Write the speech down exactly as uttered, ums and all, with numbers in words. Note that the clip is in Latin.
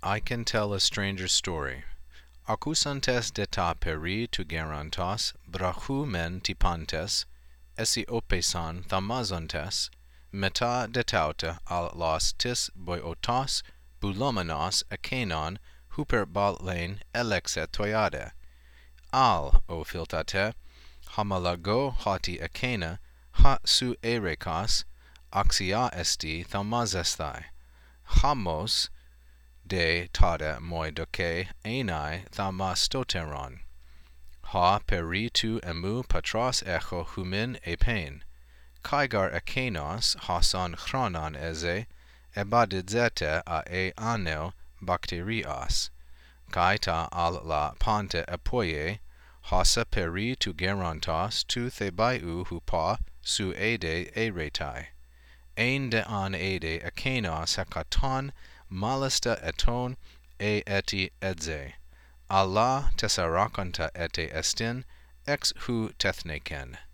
I can tell a stranger's story. Accusantes de ta peri tu gerontos, brachou men tipantes, esi opesan thamazontes, meta de tauta al los tis boiotos, boulomenos akenon, huper ballein elexe toiade. Al, o philtate, hamalago hoti akena, ha su erekos, axia esti thamazesthai. Hamos de tada moi doke enai thamastoteron. Ha peri tu emu patros echo humin epein. Kaigar akenos hason chronon eze, ebadidzete a e aneo bacterias. Kaita al la ponte apoie, hasa peri tu gerontos tu thebaiu hupa su ede eretai. Ein de an ede akenos hekaton malista eton e eti edze. Allah tessarakonta ete estin, ex hu tethneken.